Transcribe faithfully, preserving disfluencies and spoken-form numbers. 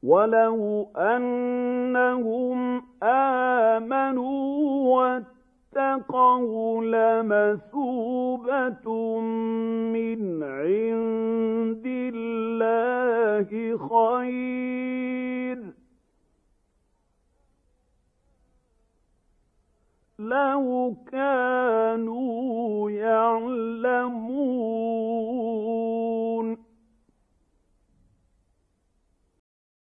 وَلَوْ أَنَّهُمْ آمَنُوا وَاتَّقَوْا لَمَثُوبَةٌ مِّنْ عِندِ اللَّهِ خَيْرٌ ۖ لَوْ كَانُوا